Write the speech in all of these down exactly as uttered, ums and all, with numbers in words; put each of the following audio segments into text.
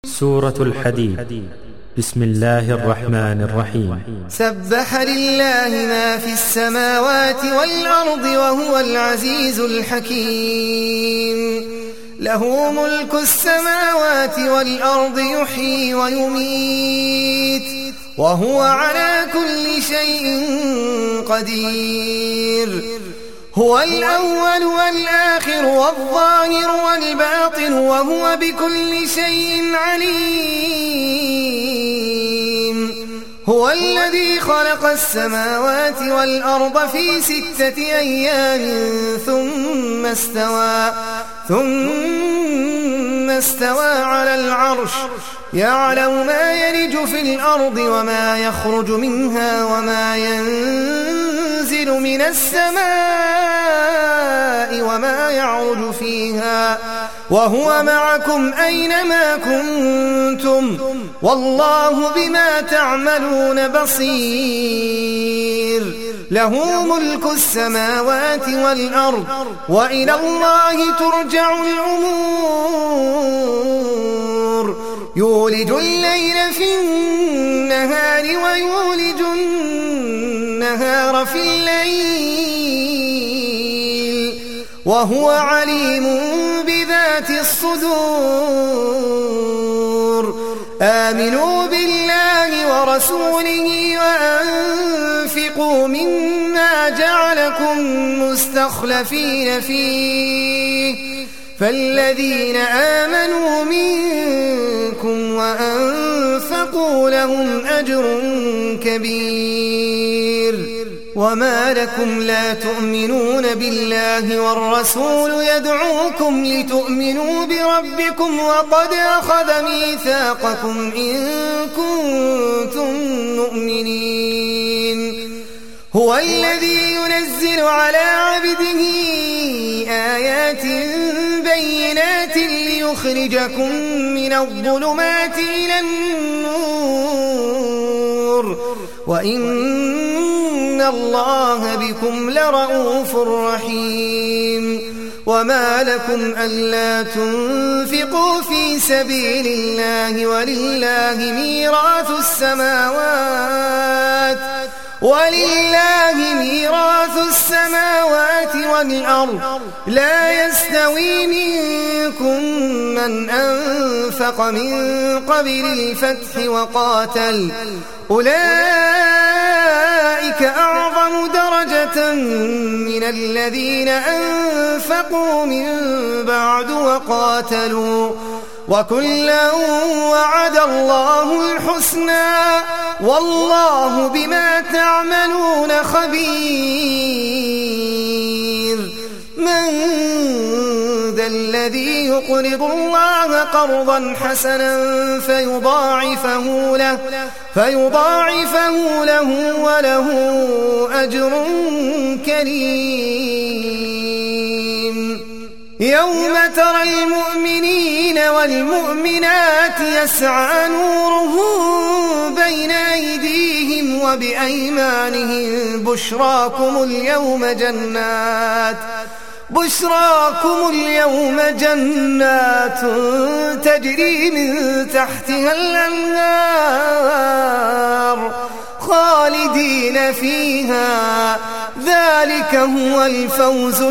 سورة الحديد. بسم الله الرحمن الرحيم. سبح لله ما في السماوات والأرض وهو العزيز الحكيم. له ملك السماوات والأرض يحيي ويميت وهو على كل شيء قدير. هو الأول والآخر والظاهر والباطن وهو بكل شيء عليم. هو الذي خلق السماوات والأرض في ستة أيام ثم استوى ثم استوى على العرش يعلم ما يلج في الأرض وما يخرج منها وما ينزل من السماء وما يعرج فيها وهو معكم أينما كنتم والله بما تعملون بصير. له ملك السماوات والأرض وإلى الله ترجع الأمور. يولج الليل في النهار ويولج النهار في الليل وهو عليم بذات الصدور. آمنوا بالله ورسوله وأنفقوا مما جعلكم مستخلفين فيه فالذين آمنوا منكم وأنفقوا لهم أجر كبير. وما لكم لا تؤمنون بالله والرسول يدعوكم لتؤمنوا بربكم وقد أخذ ميثاقكم إن كنتم مؤمنين. هو الذي ينزل على عبده آيات بينات ليخرجكم من الظلمات إلى النور وإن الله بكم لرؤوف رحيم. وما لكم ألا تنفقوا في سبيل الله ولله ميراث السماوات ولله ميراث السماوات والأرض. لا يستوي منكم من أنفق من قبل الفتح وقاتل أولئك أعظم درجة من الذين أنفقوا من بعد وقاتلوا وكلا وعد الله الحسنى والله بما تعملون خبير. من ذا الذي يقرض الله قرضا حسنا فيضاعفه له فيضاعفه له وله أجر كريم. يوم ترى المؤمنين والمؤمنات يسعى نورهم بين أيديهم وبأيمانهم بشراكم اليوم جنات بشراكم اليوم جنات تجري من تحتها الأنهار خالدين فيها ذلك هو الفوز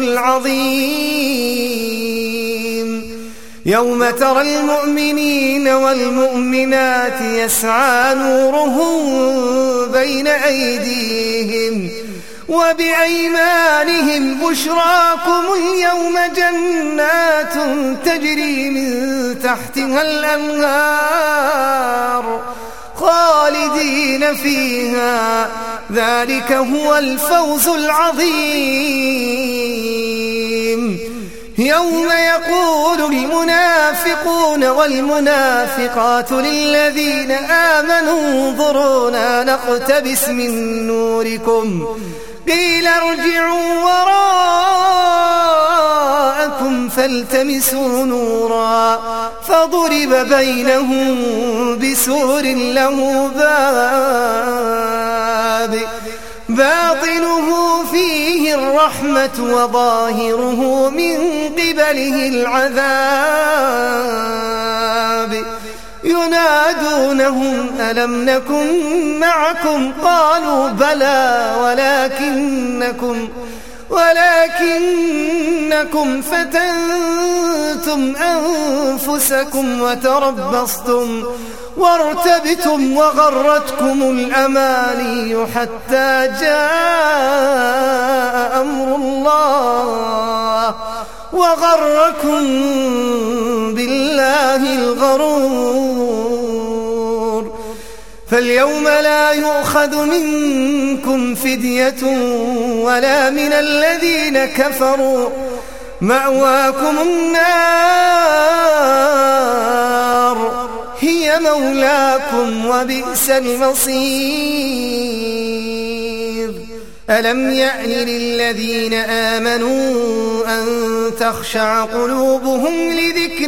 العظيم. يوم ترى المؤمنين والمؤمنات يسعى نورهم بين أيديهم وبأيمانهم بشراكم اليوم جنات تجري من تحتها الأنهار خالدين فيها ذلك هو الفوز العظيم. يوم يقول المنافقون والمنافقات للذين آمنوا انظرونا نقتبس من نوركم قيل ارجعوا وراءكم فالتمسوا نورا فضرب بينهم بسور له باب باطنه فيه الرحمة وظاهره من قبله العذاب ينادونهم ألم نكن معكم قالوا بلى ولكنكم ولكنكم فتنتم أنفسكم وتربصتم وارتبتم وغرتكم الأماني حتى جاء أمر الله وغركم بالله الغرور. فاليوم لا يؤخذ منكم فدية ولا من الذين كفروا مأواكم النار هي مولاكم وبئس المصير. ألم يأن للذين آمنوا أن تخشع قلوبهم لذكر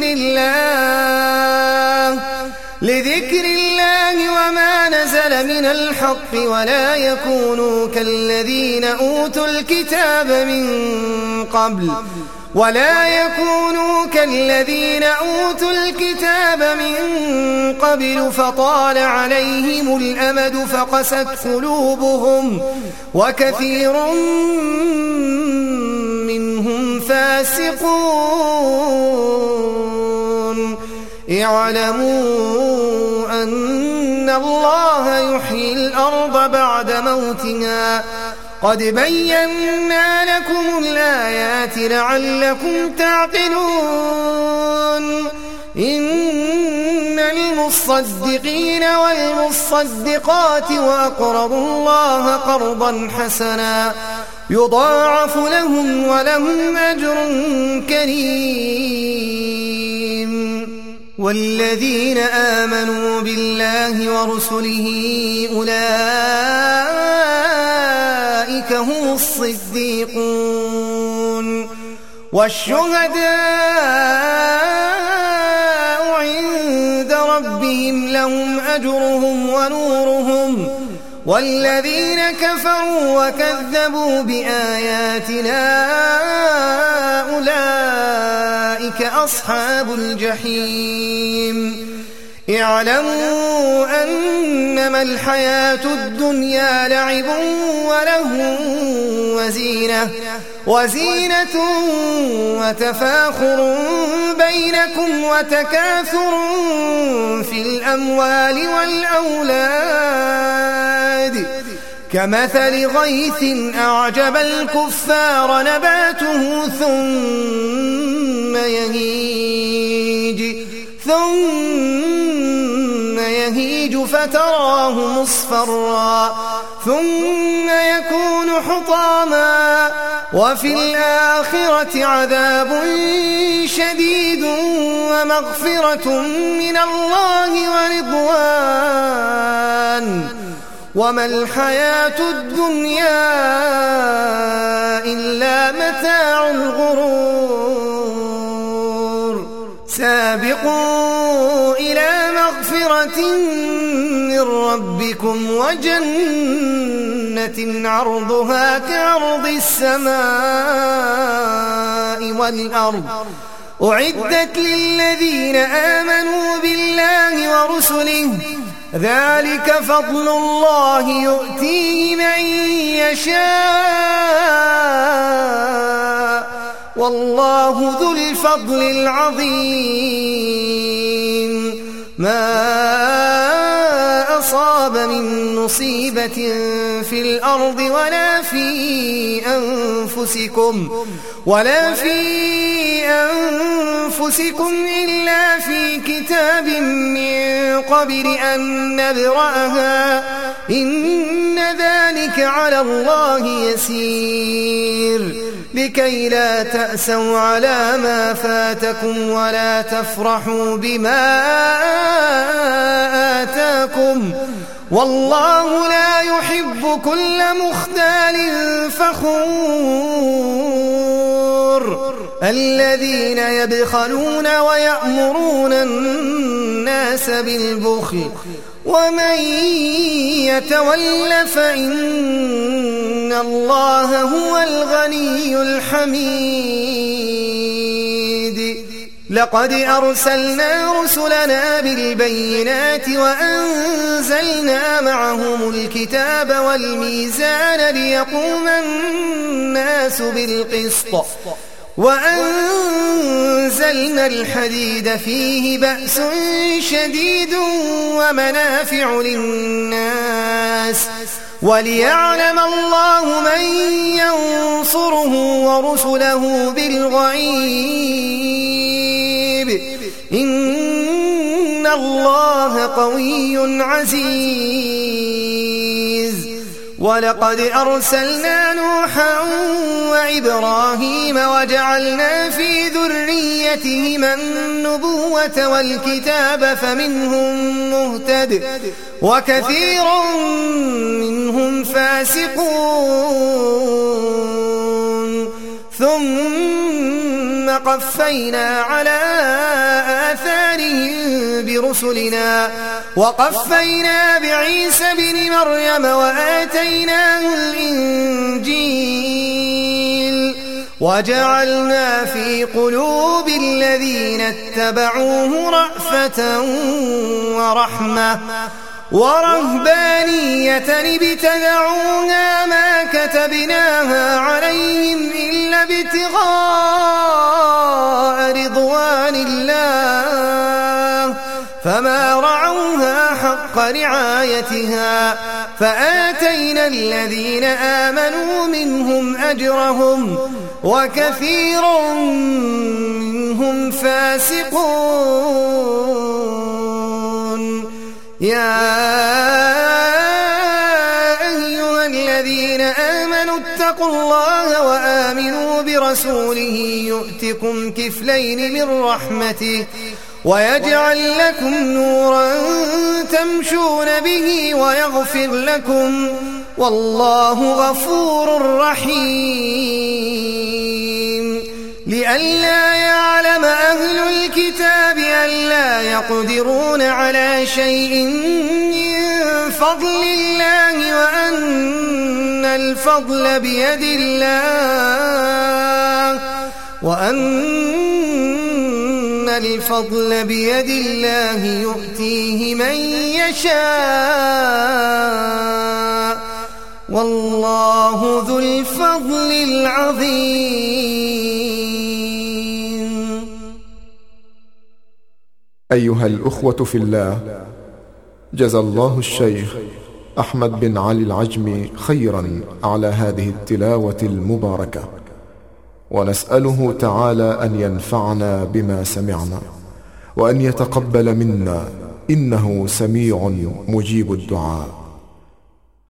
الله لذكر الله وما نزل من الحق ولا يكونوا كالذين أوتوا الكتاب من قبل ولا يكونوا كالذين أوتوا الكتاب من قبل فطال عليهم الأمد فقست قلوبهم وكثير منهم فاسقون. اعلموا أن الله يحيي الأرض بعد موتها قد بينا لكم الآيات لعلكم تعقلون. إن المصدقين والمصدقات وأقرضوا الله قرضا حسنا يضاعف لهم ولهم أجر كريم. والذين آمنوا بالله ورسله أولئك هم الصديقون والشهداء عند ربهم لهم أجرهم ونورهم. والذين كفروا وكذبوا بآياتنا أولئك أصحاب الجحيم. اعلموا أنما الحياة الدنيا لعب وله وزينة وزينة وتفاخر بينكم وتكاثر في الأموال والأولاد كمثل غيث أعجب الكفار نباته ثم يهيج ثم يهيج فتراه مصفرا ثم يكون حطاما وفي الآخرة عذاب شديد ومغفرة من الله ورضوان وما الحياة الدنيا إلا متاع الغرور. سابقوا إلى مغفرة من ربكم وجنة عرضها كعرض السماء والأرض أعدت للذين آمنوا بالله ورسله ذلك فضل الله يؤتيه من يشاء والله ذو الفضل العظيم. ما أصاب من مصيبة في الأرض ولا في أنفسكم ولا في أنفسكم إلا في كتاب من قبل أن نبرأها إن ذلك على الله يسير. لكي لا تأسوا على ما فاتكم ولا تفرحوا بما آتاكم والله لا يحب كل مختال فخور. الذين يبخلون ويأمرون الناس بالبخل ومن يتول فإن الله هو الغني الحميد. لقد أرسلنا رسلنا بالبينات وأنزلنا معهم الكتاب والميزان ليقوم الناس بالقسط وأنزلنا الحديد فيه بأس شديد ومنافع للناس وليعلم الله من ينصره ورسله بالغيب إن الله قوي عزيز. ولقد أرسلنا نوحا وإبراهيم وجعلنا في ذريتهما النبوة والكتاب فمنهم مهتد وكثير منهم فاسقون ثم قفينا على آثارهم برسلنا وقفينا بعيسى بن مريم وآتيناه الإنجيل وجعلنا في قلوب الذين اتبعوه رأفة ورحمة ورهبانية ابتدعوها ما كتبناها عليهم إلا ابتغاء رضوان الله فما رعوها حق رعايتها فآتينا الذين آمنوا منهم أجرهم وكثير منهم فاسقون. يا أيها الذين آمنوا اتقوا الله وآمنوا برسوله يؤتكم كفلين من رحمته ويجعل لكم نورا تمشون به ويغفر لكم والله غفور رحيم. لئلا يعلم أهل الكتاب ألا يقدرون على شيء من فضل الله وأن الفضل بيد الله وأن الفضل بيد الله يؤتيه من يشاء والله ذو الفضل العظيم. أيها الأخوة في الله، جزى الله الشيخ أحمد بن علي العجمي خيرا على هذه التلاوة المباركة، ونسأله تعالى أن ينفعنا بما سمعنا وأن يتقبل منا إنه سميع مجيب الدعاء.